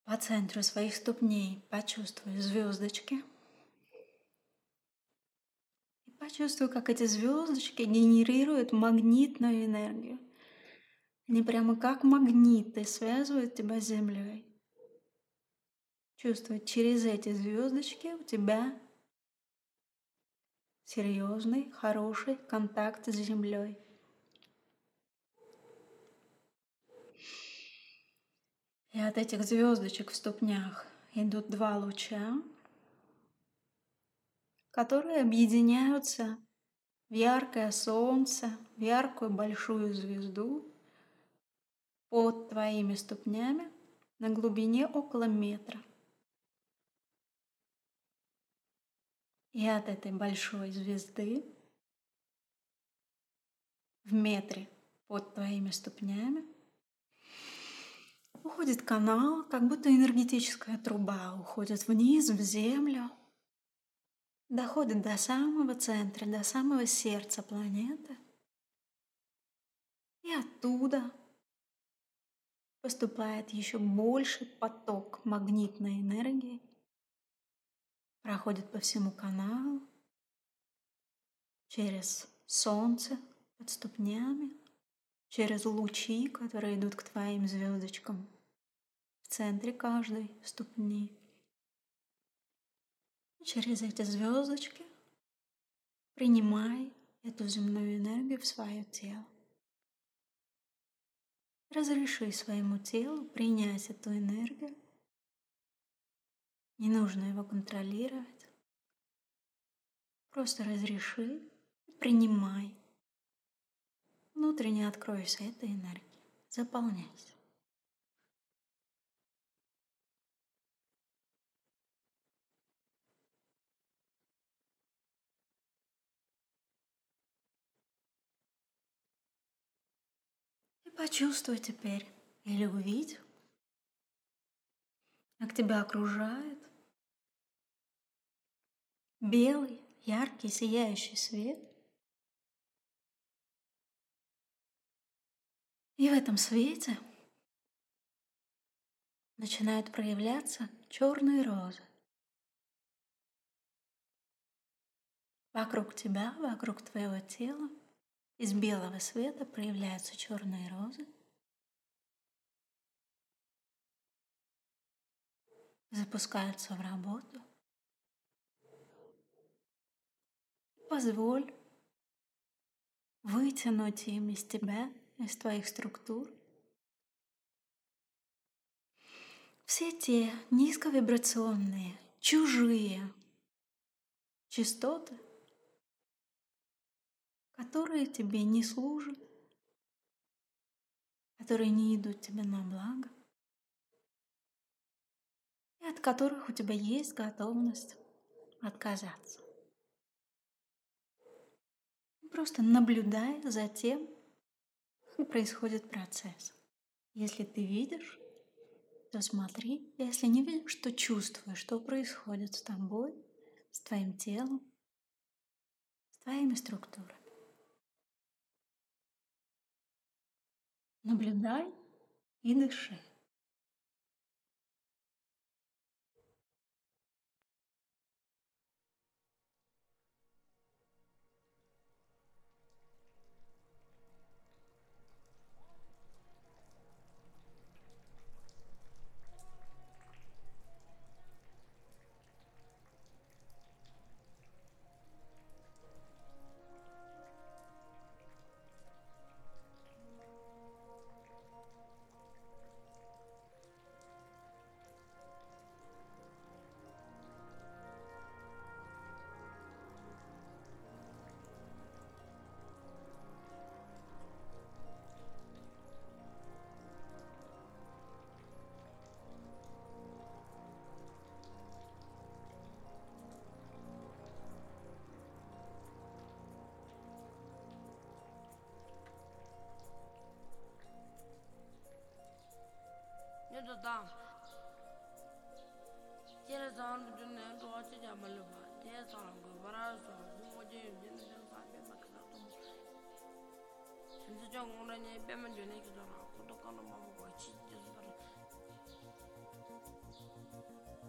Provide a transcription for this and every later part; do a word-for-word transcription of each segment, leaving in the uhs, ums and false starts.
По центру своих ступней почувствуй звездочки. И почувствуй, как эти звездочки генерируют магнитную энергию. Они прямо как магниты связывают тебя с Землей. Чувствуй, через эти звездочки у тебя серьезный, хороший контакт с Землей. И от этих звездочек в ступнях идут два луча, которые объединяются в яркое солнце, в яркую большую звезду под твоими ступнями на глубине около метра. И от этой большой звезды в метре под твоими ступнями уходит канал, как будто энергетическая труба уходит вниз в землю, доходит до самого центра, до самого сердца планеты. И оттуда поступает еще больший поток магнитной энергии, проходит по всему каналу, через солнце под ступнями, через лучи, которые идут к твоим звездочкам в центре каждой ступни. И через эти звездочки принимай эту земную энергию в свое тело. Разреши своему телу принять эту энергию. Не нужно его контролировать. Просто разреши, принимай. Внутренне откройся этой энергией. Заполняйся. И почувствуй теперь или увидь, как тебя окружает белый, яркий, сияющий свет. И в этом свете начинают проявляться черные розы. Вокруг тебя, вокруг твоего тела из белого света проявляются черные розы. Запускаются в работу. Позволь вытянуть им из тебя, из твоих структур все те низковибрационные, чужие частоты, которые тебе не служат, которые не идут тебе на благо, и от которых у тебя есть готовность отказаться. Просто наблюдай за тем, как происходит процесс. Если ты видишь, то смотри. Если не видишь, то чувствуй, что происходит с тобой, с твоим телом, с твоими структурами. Наблюдай и дыши. Yo da Jere sound dunne to watch Jamaluba. Jere sound go Varaso, Moje, Jensen Sabi Makato. And the young woman, Beman Junix, Kotokono Mamachi.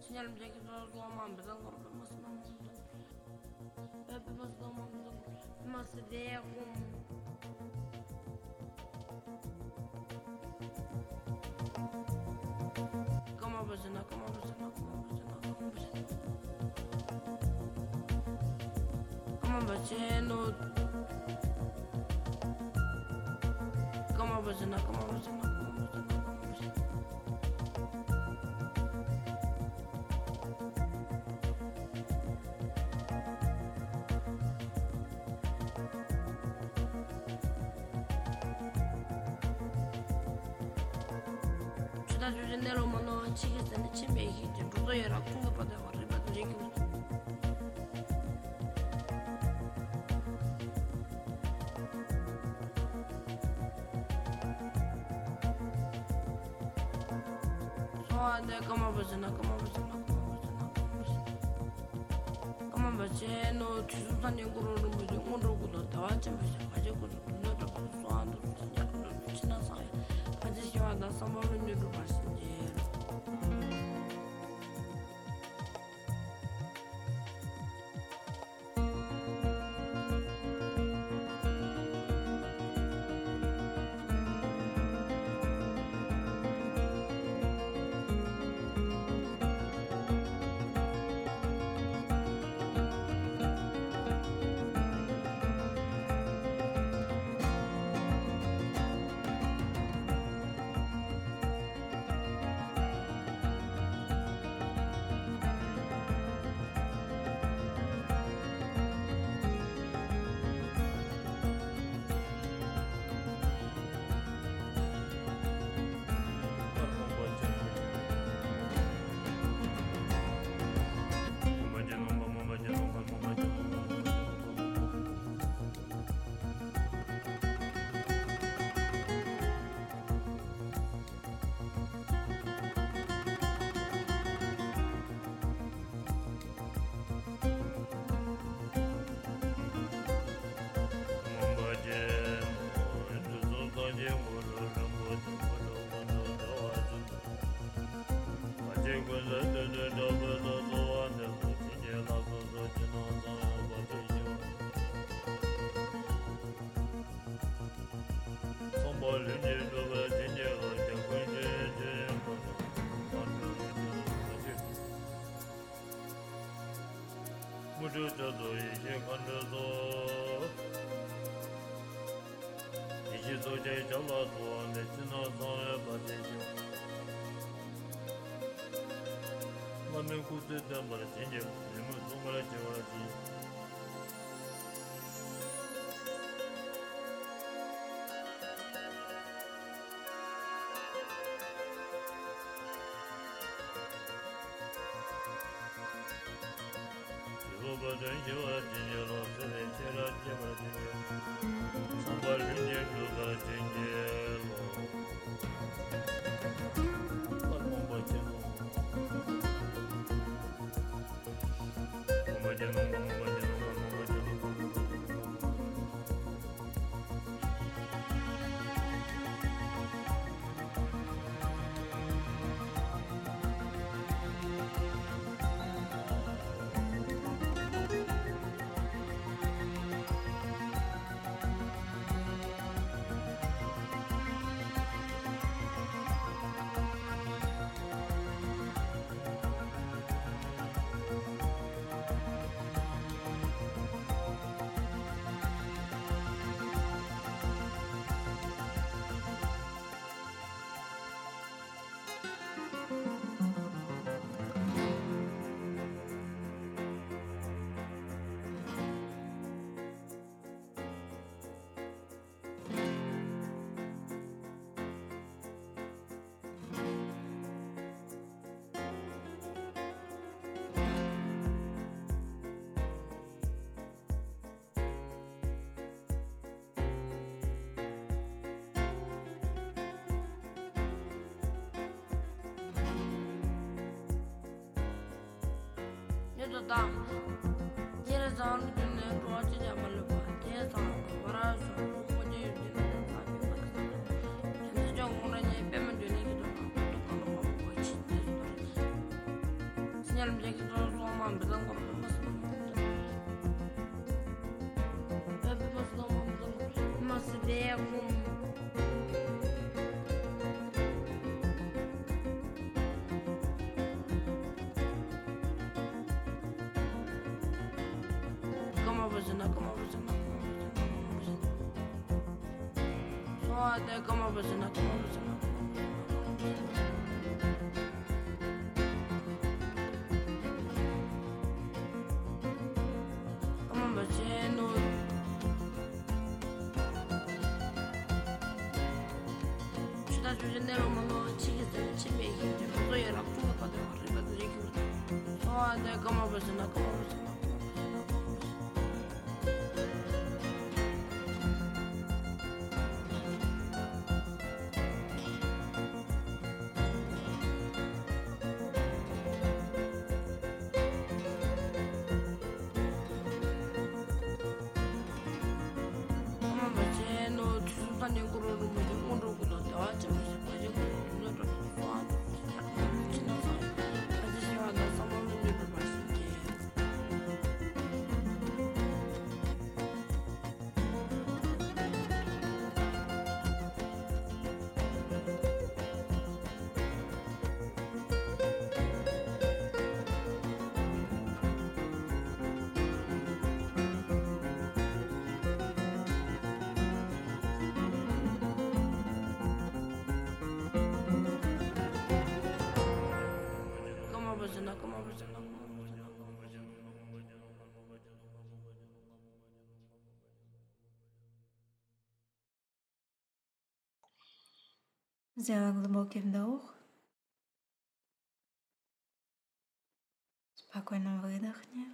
Sinyal bir şekilde zorlamam bizden korkup masından hep masından masada diye kum kama başına kama başına kama başına kama başına kama başına kama başına kama başına 주제 내로만 치겠다는 침에 이제 부도여라 통과받아 버리거든 지금 소아네 까마버지나 까마버지나 까마버지나 까마버지 너 주술산 연구로는 뭐지 오늘고도 다 완전 비슷 가지고 너도 소아도 진짜 지나서 아저씨와 써먹는 일을 봤는지 무주저도 이제 건너서 이제 도저히 잘라도 내 지나서 해봐야죠. 만능 구슬단 말을 진짜 너무 정말 좋아하지. da jere zan ne to ti ja mal ba te sa bara so mo je ni na sa bi ba ni jong mo na ni pe man de ni to to ko mo ko chi Yarım ceket olmam bizden korkmasın. Öpü baslamam bizden ması değerim. Kama başına, kama başına, kama başına. Suade kama başına, kama başına. Genero malo chigiste chibe hinde so yera puga padre arriba de rico so ande como persona como persona como bacheno tsutan yenguro rumo de mundo kudo tawache Сделай глубокий вдох. Спокойно выдохни.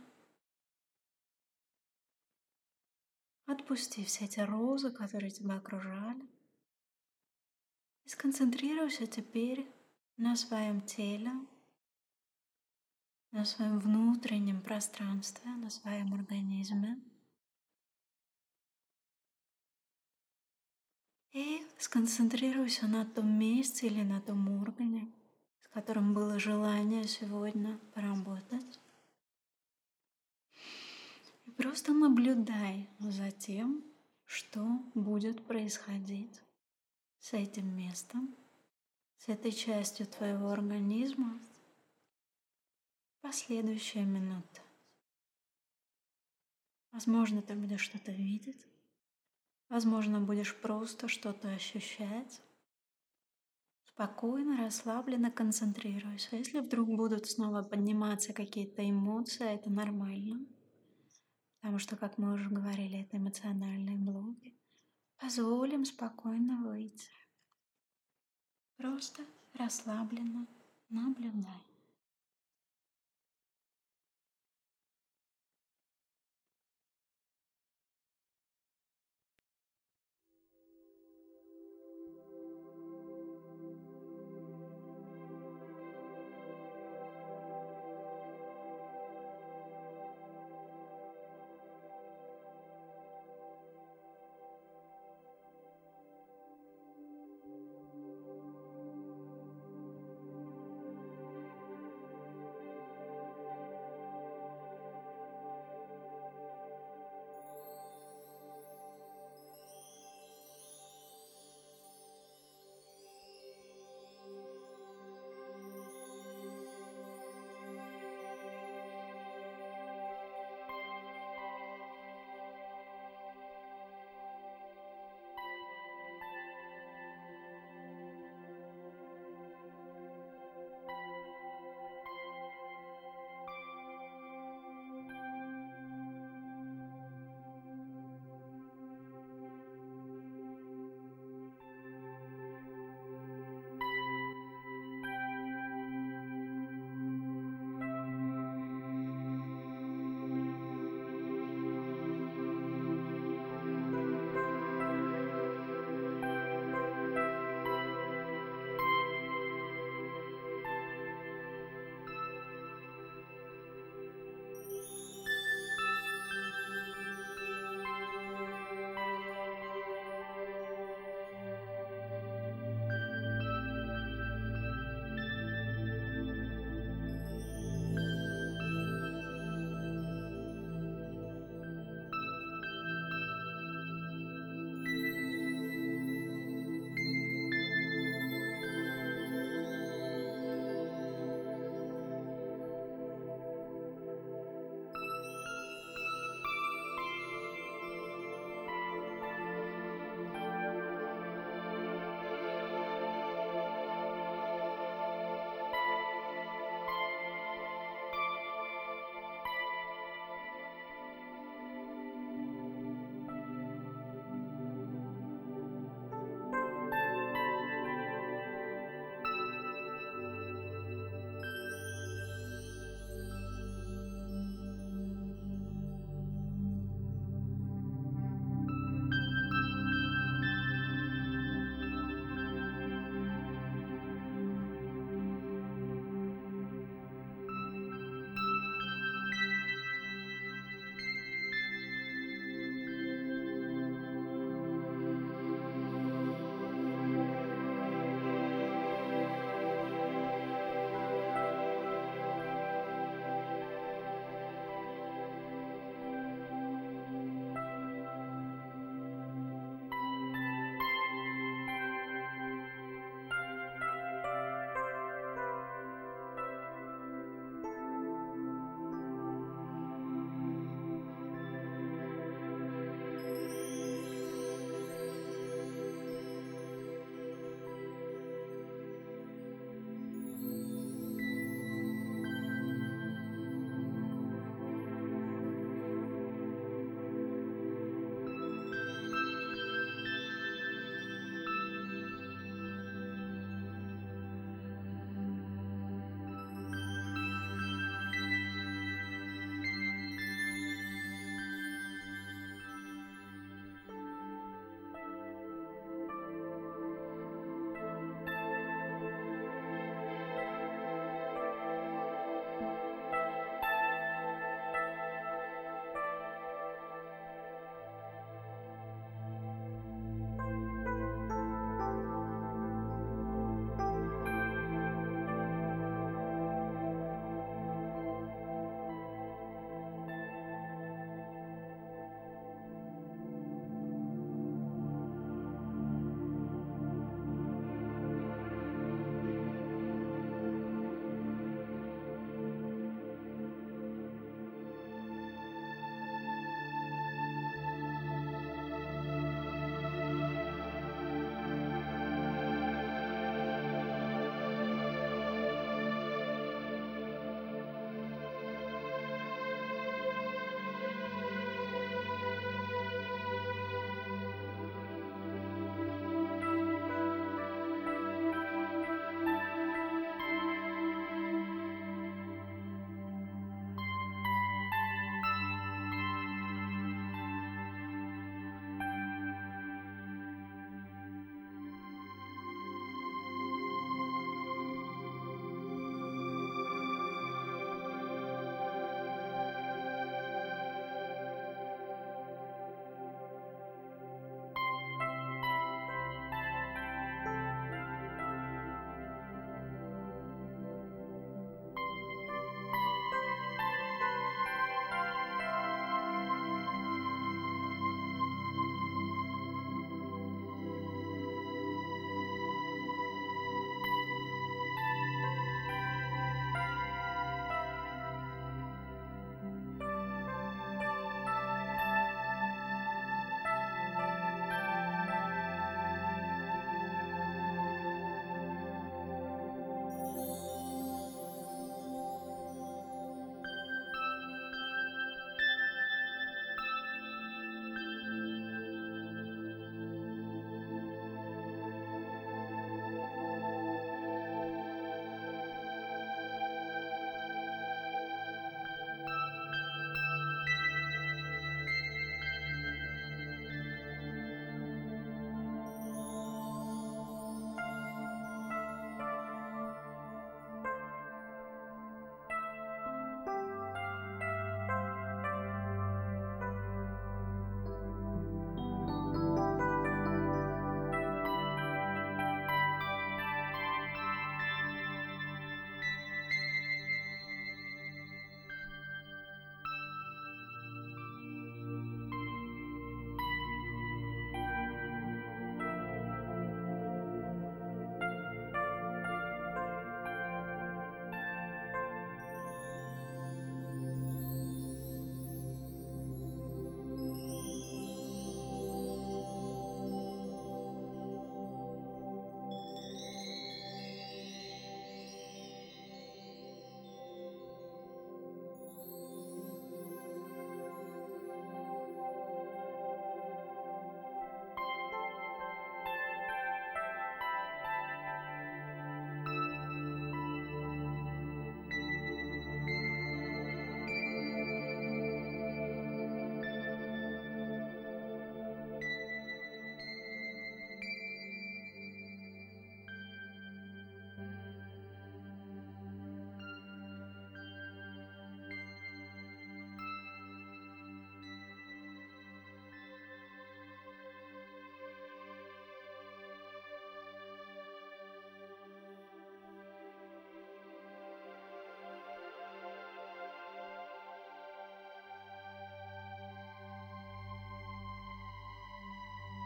Отпусти все эти розы, которые тебя окружали. И сконцентрируйся теперь на своем теле, на своем внутреннем пространстве, на своем организме. И сконцентрируйся на том месте или на том органе, с которым было желание сегодня поработать. И просто наблюдай за тем, что будет происходить с этим местом, с этой частью твоего организма в последующие минуты. Возможно, ты будешь что-то видеть. Возможно, будешь просто что-то ощущать. Спокойно, расслабленно концентрируйся. Если вдруг будут снова подниматься какие-то эмоции, это нормально. Потому что, как мы уже говорили, это эмоциональные блоки. Позволим спокойно выйти. Просто расслабленно наблюдай.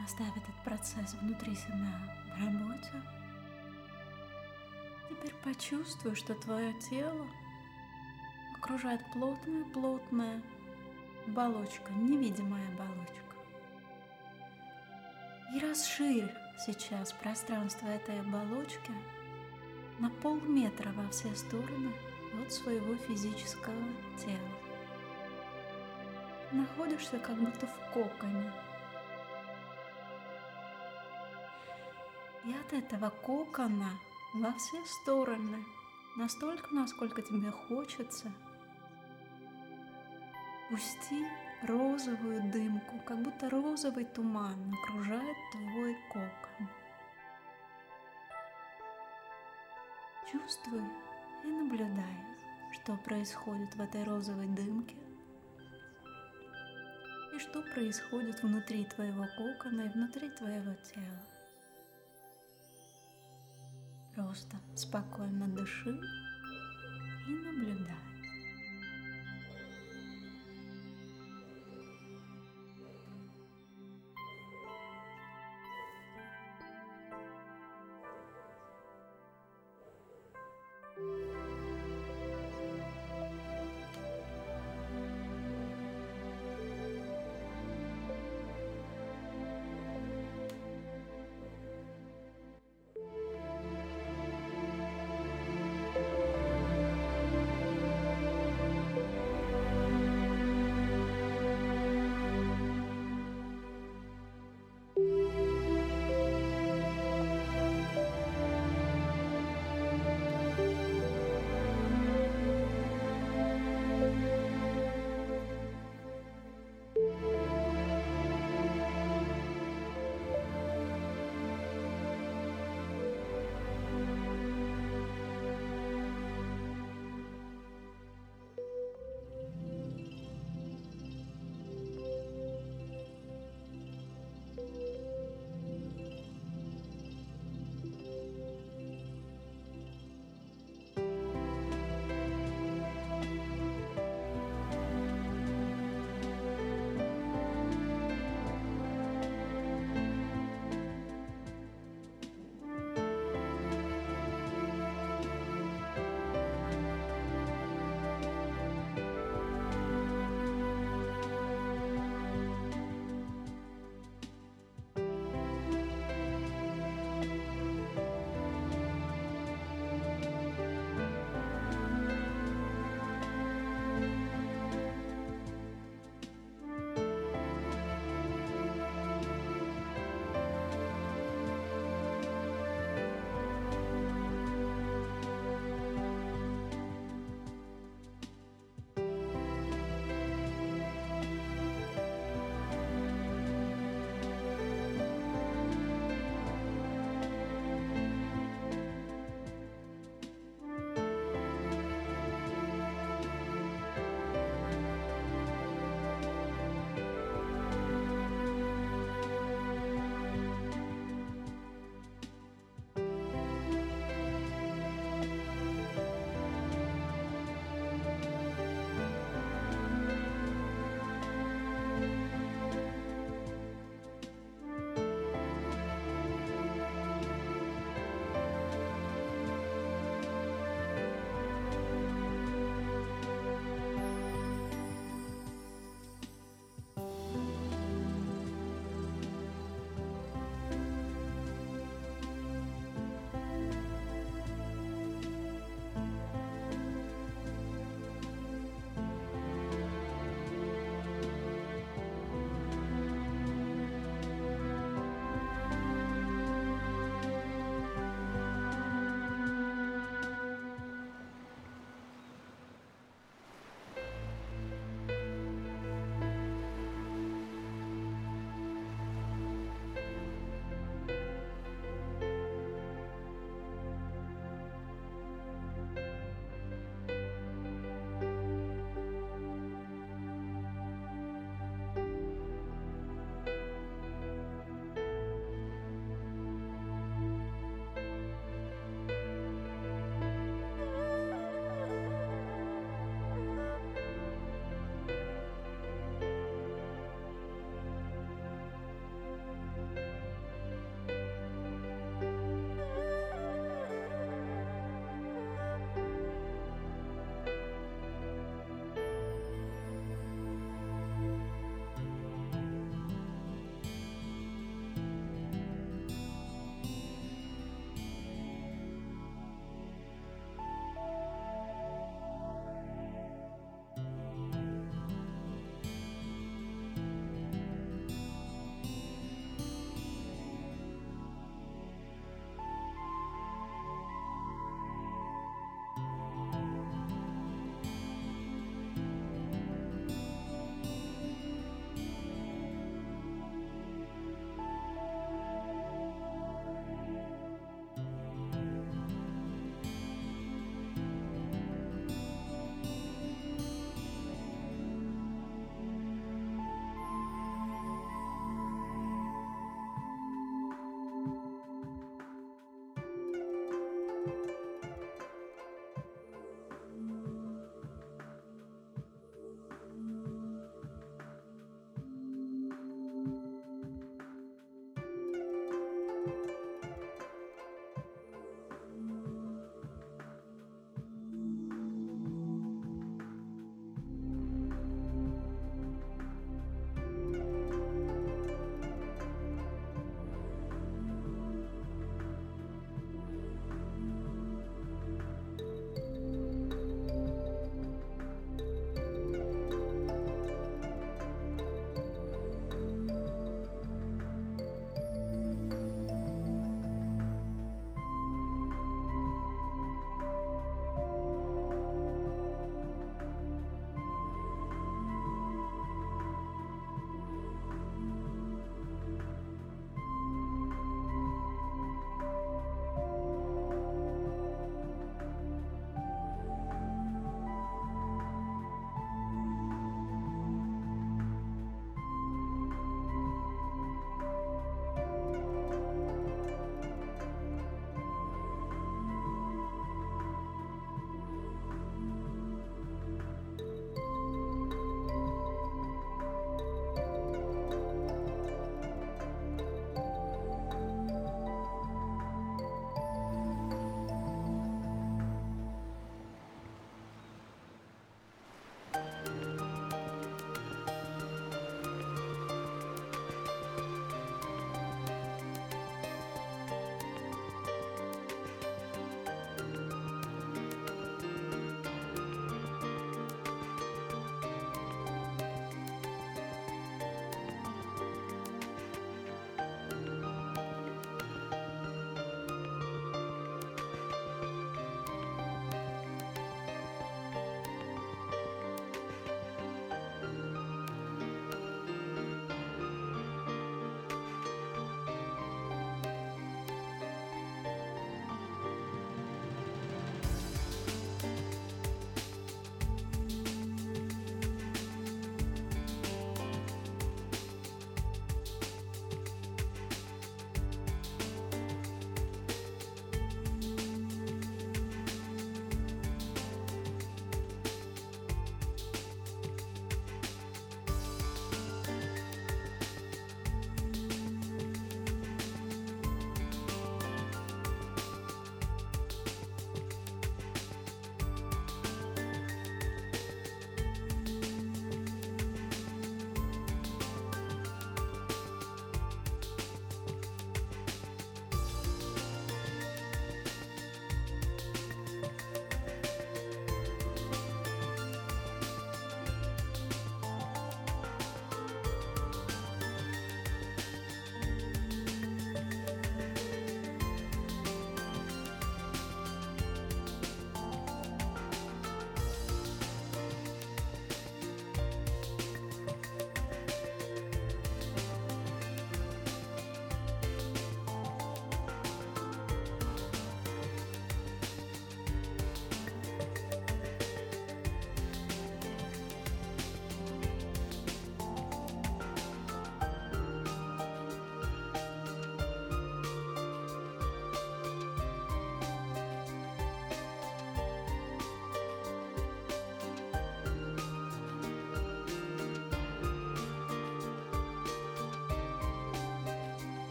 Оставь этот процесс внутри себя в работе. Теперь почувствуй, что твое тело окружает плотная-плотная оболочка, невидимая оболочка. И расширь сейчас пространство этой оболочки на полметра во все стороны от своего физического тела. Находишься как будто в коконе. И от этого кокона во все стороны, настолько, насколько тебе хочется, пусти розовую дымку, как будто розовый туман окружает твой кокон. Чувствуй и наблюдай, что происходит в этой розовой дымке и что происходит внутри твоего кокона и внутри твоего тела. Просто спокойно дыши и наблюдай.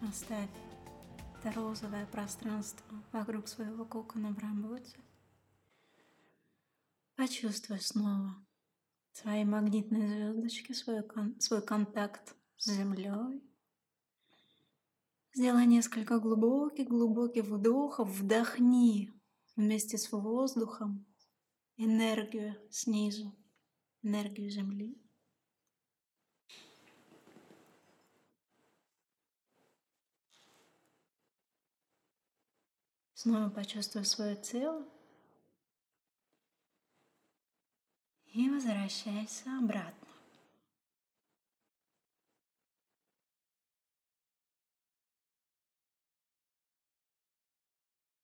Оставь это розовое пространство вокруг своего кокона в работе. Почувствуй снова свои магнитные звездочки, свой, кон- свой контакт с Землей. Сделай несколько глубоких-глубоких вдохов. Вдохни вместе с воздухом энергию снизу, энергию Земли. Снова почувствуй свое тело и возвращайся обратно.